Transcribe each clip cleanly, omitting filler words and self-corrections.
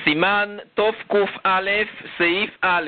סימן תוף קוף א' סעיף א'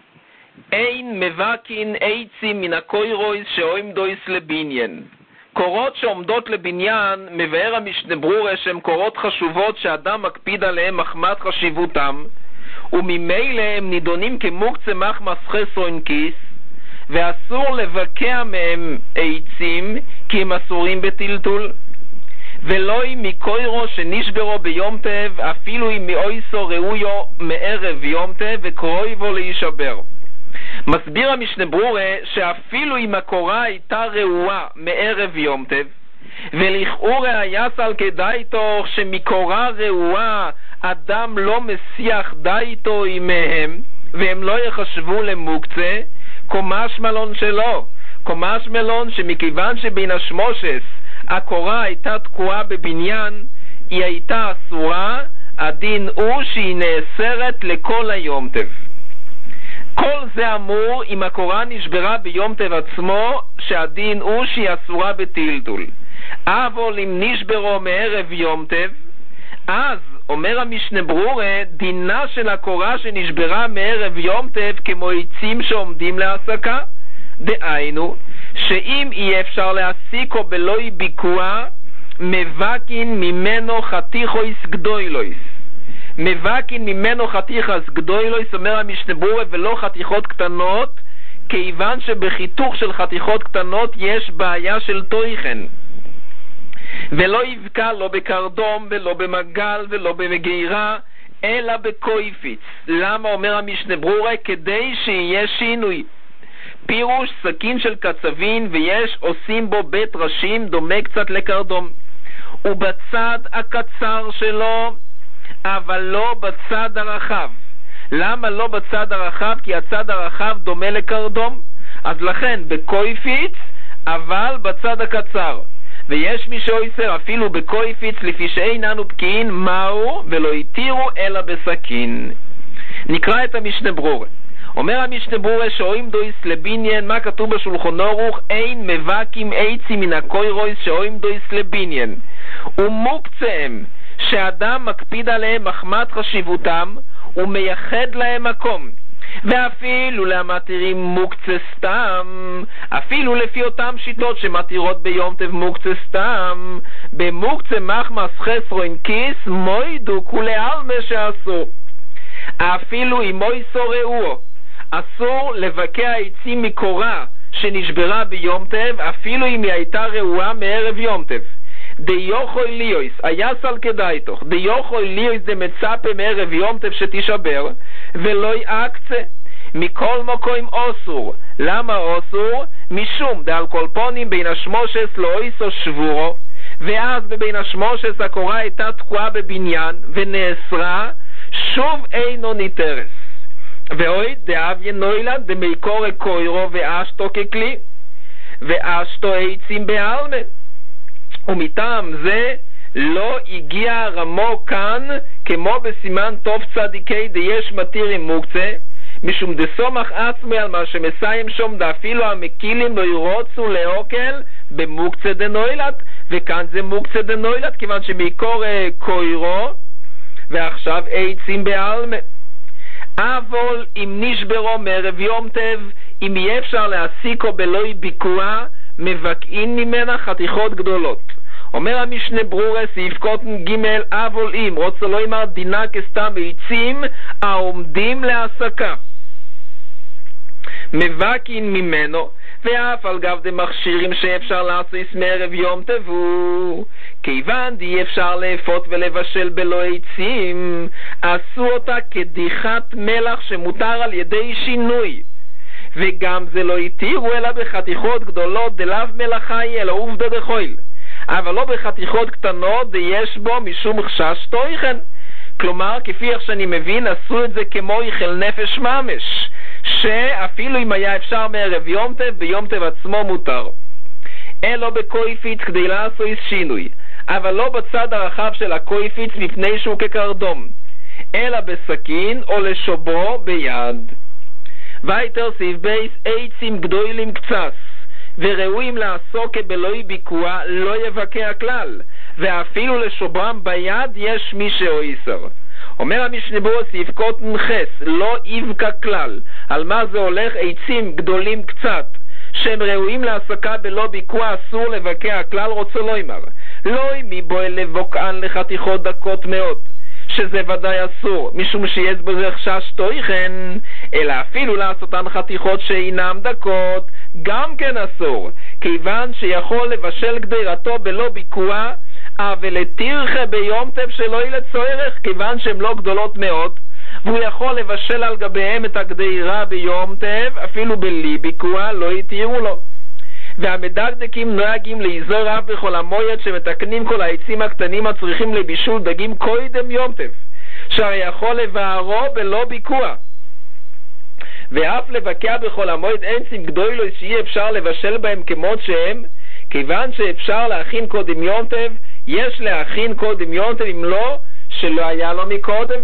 אין מבקין עצים מן הקוירויס שעומדויס לבניין. קורות שעומדות לבניין מבאר המשנה ברורה שהן קורות חשובות שאדם מקפיד עליהם מחמת חשיבותם, וממילא הם נידונים כמוקצה מחמס חסרון כיס, ואסור לבקע מהם עצים כי הם אסורים בטלטול. ולא אם מקוירו שנשברו ביום טב, אפילו אם מאויסו ראויו מערב יום טב וקרויבו להישבר. מסביר המשנה ברורה שאפילו אם הקורה הייתה ראויה מערב יום טב, ולכאורה היה סל כדאי תוך שמקורה ראויה אדם לא מסיח דייתו עמהם והם לא יחשבו למוקצה, קומש מלון שלו. קומש מלון שמכיוון שבין השמושס הקורה הייתה תקועה בבניין, היא הייתה אסורה, הדין הוא שהיא נאסרת לכל היום טב. כל זה אמור אם הקורה נשברה ביום טב עצמו, שהדין הוא שהיא אסורה בטלטול. אבל אם נשברו מערב יום טב, אז אומר המשנה ברורה דינה של הקורה שנשברה מערב יום טב כמו עצים שעומדים להסקה, דהיינו שאם אי אפשר להסיקו בלוי ביקוע, מבקין ממנו חתיכויס גדוילויס. מבקין ממנו חתיכס גדוילויס, אומר המשנה ברורה, ולא חתיכות קטנות, כיוון שבחיתוך של חתיכות קטנות יש בעיה של תוכן. ולא יבקע לא בקרדום ולא במגל ולא במגירה, אלא בקויפיץ. למה אומר המשנה ברורה? כדי שיהיה שינוי. פירוש סכין של קצבין ויש עושים בו בית ראשים דומה קצת לקרדום, ובצד הקצר שלו, אבל לא בצד הרחב. למה לא בצד הרחב? כי הצד הרחב דומה לקרדום, אז לכן בקויפיץ אבל בצד הקצר. ויש מי שאויסר אפילו בקויפיץ לפי שאיננו בקיין מהו ולא יתירו אלא בסכין. נקרא את המשנה ברורה. אומר המשנה ברורה שאוים דויס לבניין, מה כתוב בשולחן ערוך? אין מבקים עצים מן הקוירויס שאוים דויס לבניין, ומוקצם שאדם מקפיד עליהם מחמת חשיבותם ומייחד להם מקום. ואפילו למתירים מוקצה סתם, אפילו לפי אותם שיטות שמתירות ביום טב מוקצה סתם, במוקצה מחמס חסרון כיס מוידו כולי אלמה שעשו. אפילו אם מויסו ראו, אסור לבקע עצים מקורה שנשברה ביום טב, אפילו אם היא הייתה ראויה מערב יום טב. דיוכוי ליויס, היה סל כדאי תוך, דיוכוי ליויס דמצפה מערב יום טב שתשבר, ולא יעקצה. מכל מקום אוסור. למה אוסור? משום דעל כל פונים בין השמושס לא איסו שבורו, ואז בבין השמושס הקורה הייתה תקועה בבניין ונאסרה, שוב אינו ניתרס. ואוי דאב ינוילן דמיקור קוירו ואשתו ככלי, ואשתו עצים בעלמה. ומטעם זה לא הגיע רמו כאן כמו בסימן טוב צדיקי דיש מתירים מוקצה, משום דסומך עצמי על מה שמסיים שום דאפילו המקילים לא ירוצו לאוקל במוקצה דנוילת, וכאן זה מוקצה דנוילת כיוון שמיקור קוירו ועכשיו עצים בעלמה. אבל אם נשברו מערב יום טב, אם יהיה אפשר להסיקו בלוי ביקוע, מבקעים ממנה חתיכות גדולות. אומר המשנה ברורה סעיף קוטן ג' אבל אם רוצה לא אמר דינה כסתם עצים העומדים להסקה, מבקעים ממנו, ואף על גב דמכשירים שאפשר לעשות מערב יום טבו, כיוון די אפשר לאפות ולבשל בלא עצים, עשו אותה כדיחת מלח שמותר על ידי שינוי, וגם זה לא יתירו אלא בחתיכות גדולות דלאו מלאכי אלא עובדא דחויל, אבל לא בחתיכות קטנות יש בו משום חשש תוכן. כלומר כפי איך שאני מבין עשו את זה כמו יחל נפש ממש, שאפילו אם היה אפשר מערב יום טב, ביום טב עצמו מותר. אלא בקויפיץ כדי לעשות שינוי, אבל לא בצד הרחב של הקויפיץ מפני שהוא כקרדום, אלא בסכין או לשובו ביד. ויתר סעיף בייס עצים גדולים קצס וראויים לעסוק בלוי ביקוע לא יבקע כלל, ואפילו לשובם ביד יש מי שאויסר. אומר המשנה ברורה סעיף קוטן חס, לא יבקע כלל. על מה זה הולך? עצים גדולים קצת שהם ראויים להעסקה בלא ביקוע אסור לבקע כלל, רוצה לא אמר לא מבועל לבוקען לחתיכות דקות מאוד, שזה ודאי אסור משום שיש בזה חשש תוכן, אלא אפילו לעשותן חתיכות שאינם דקות גם כן אסור, כיוון שיכול לבשל גדירתו בלא ביקוע, אבל תרחה ביום טב שלא יהיה לצורך, כיוון שהן לא גדולות מאוד, והוא יכול לבשל על גביהם את הגדירה ביום טב אפילו בלי ביקוע, לא יתירו לו. והמדקדקים נוהגים לאזור רב בכל המועד שמתקנים כל העצים הקטנים הצריכים לבישול דגים קודם יום טב, שהרי יכול לבערו בלא ביקוע. ואף לבקע בכל המועד אין עצים גדולים שיהיה אפשר לבשל בהם כמות שהם, כיוון שאפשר להכין קודם יום טב, יש להכין קודם יום טב, אם לא שלא היה לו מקודם.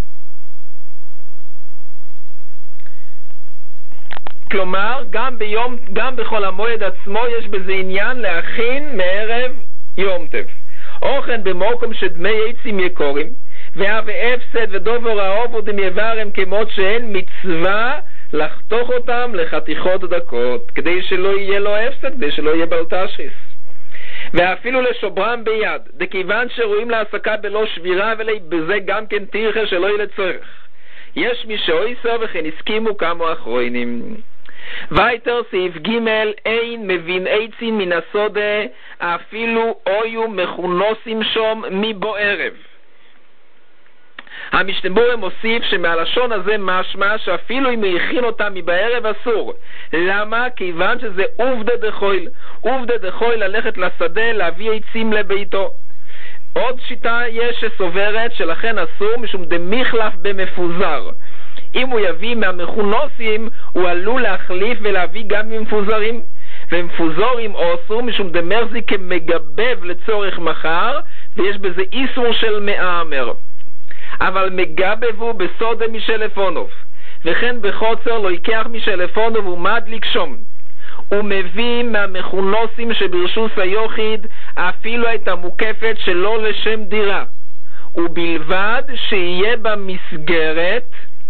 כלומר, גם בכל המועד עצמו יש בזה עניין להכין מערב יום טב. אוכן במוקם שדמי עצים יקורים, והווה הפסד ודובר האוב ודם יברם כמות שהן מצווה לחתוך אותם לחתיכות דקות, כדי שלא יהיה לו הפסד, כדי שלא יהיה בלטשיס. ואפילו לשוברם ביד, דכיוון שרואים להעסקה בלא שבירה, ובזה גם כן תרחה שלא יהיה לצורך. יש מי שאויסר וכן הסכימו כמה אחרונים. וייטר סעיף ג' אין מבין עצים מן הסודה, אפילו אויו מכונוסים שום מבו ערב. המשנה ברורה מוסיף שמהלשון הזה משמע שאפילו אם הכין אותם מבערב אסור. למה? כיוון שזה עובדה דחויל. עובדה דחויל ללכת לשדה להביא עצים לביתו. עוד שיטה יש שסוברת שלכן אסור משום דמיחלף במפוזר. אם הוא יביא מהמכונוסים הוא עלול להחליף ולהביא גם ממפוזרים, ומפוזורים אסור משום דמרזי כמגבב לצורך מחר, ויש בזה איסור של מאמר. אבל מגבב הוא בסודה משלפונוב, וכן בחוצר לא ייקח משלפונוב ומדליק שום. הוא מביא מהמכונוסים שברשוס היוחיד אפילו את המוקפת שלא לשם דירה, ובלבד שיהיה במסגרת,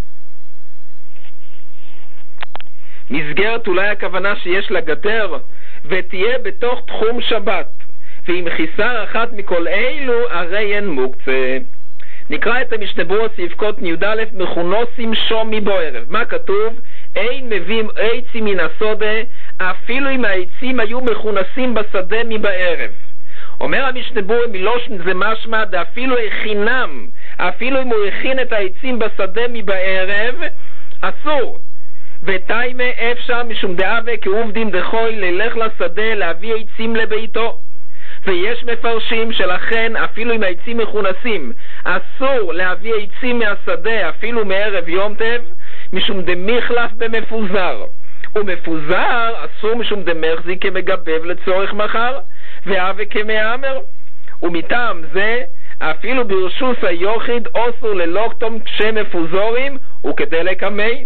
מסגרת אולי הכוונה שיש לה גדר, ותהיה בתוך תחום שבת, ואם חיסר אחת מכל אילו הרי אין מוקצה. נקרא את המשנה ברורה סעיף קוטן י"א מכונוסים שום מבו ערב. מה כתוב? אין מביאים עצים מן הסודה אפילו אם העצים היו מכונסים בשדה מבערב. אומר המשנה ברורה מלושן זה משמע אפילו הכינם, אפילו אם הוא הכין את העצים בשדה מבערב אסור. ותיימה אפשר משום דאבה כעובדים דחוי ללך לשדה להביא עצים לביתו. ויש מפרשים שלכן אפילו אם העצים מכונסים אסור להביא עצים מהשדה אפילו מערב יום טב משום דמיחלף במפוזר, ומפוזר אסור משום דמחזי כמגבב לצורך מחר והווה כמאמר. ומטעם זה אפילו ברשוס היוחיד אסור ללוקטום כשמפוזורים וכדי לקמי.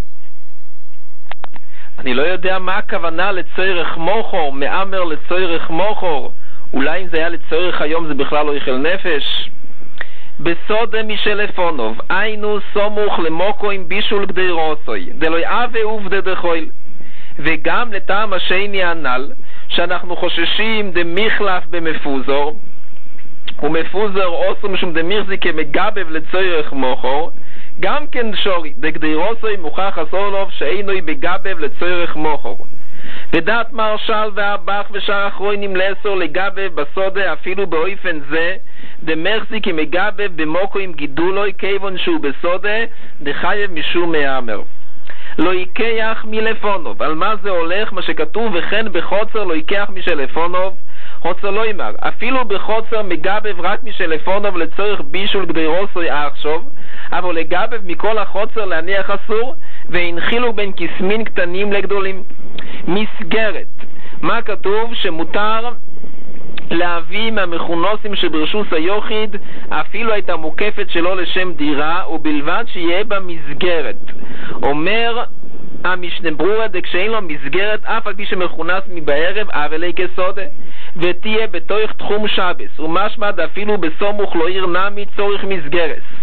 אני לא יודע מה הכוונה לצורך מוחור, מאמר לצורך מוחור. אולי אם זה היה לצורך היום זה בכלל לא יחל נפש. בסודה משלפונוב היינו סומוך למוקו עם בישול גדי רוסוי דלוי אבה עובדה דחויל. וגם לטעם השני הנ"ל שאנחנו חוששים דמיחלף במפוזור, ומפוזר אוסו משום דמיחזי כמגבב לצורך מוחור, גם כן שורי דגדי רוסוי מוכח אסורלוב שאינוי בגבב לצורך מוחור. ודעת מרשל והבח ושאר אחרונים לאסור לגבב בסודה אפילו באופן זה דמחזי כמגבב במוקו עם גידולוי כיוון שהוא בסודה דחייב משום מאמר. לא ייקח מלפונוב. על מה זה הולך? מה שכתוב וכן בחוצר לא ייקח משלפונוב, חוצר לא ימר אפילו בחוצר מגבב רק משלפונוב לצורך בישול גדי רוסוי אחשוב, אבל לגבב מכל החוצר להניח אסור, והנחילו בין כסמין קטנים לגדולים. מסגרת, מה כתוב? שמותר להביא מהמכונוסים שברשוס היוחיד אפילו את המוקפת שלו לשם דירה, ובלבד שיהיה במסגרת. אומר המשנה ברורה דכשאין לו מסגרת אף על פי שמכונס מבערב אבלי כסודה, ותהיה בתוך תחום שבס, ומשמע אפילו בסומוך לא עיר נמי צורך מסגרס.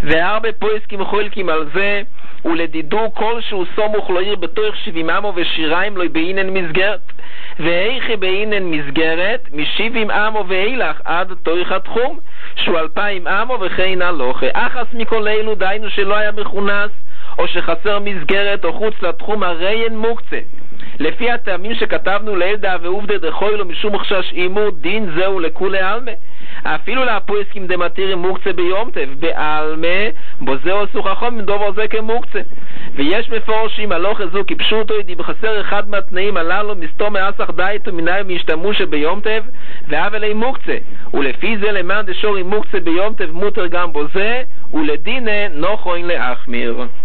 והרבה פויסקים חולקים על זה, ולדידו כל שהוא סומוך לא עיר בתוך 70 עמו ושיריים לא באינן מסגרת, ואיכי באינן מסגרת מ70 עמו ואילך עד תוך התחום שהוא 2000 עמו וכן הלוכה. אחס מכל אלו דיינו שלא היה מכונס או שחסר מסגרת או חוץ לתחום הרי אין מוקצה. לפי הטעמים שכתבנו לילדה ועובדה דחוי לו משום חשש אימו דין זהו לכולי אלמה. אפילו להפויסקים דמתירים מוקצה ביום טב באלמה בו זהו סוכחום מדובר זה כמוקצה. ויש מפורשים הלוך זו כפשוטו ידי בחסר אחד מהתנאים הללו מסתום מאסך דייתו מנהל מהשתמושה ביום טב ואבלי מוקצה, ולפי זה למען דשורי מוקצה ביום טב מותר גם בו זה ולדינה נוחוין להחמיר.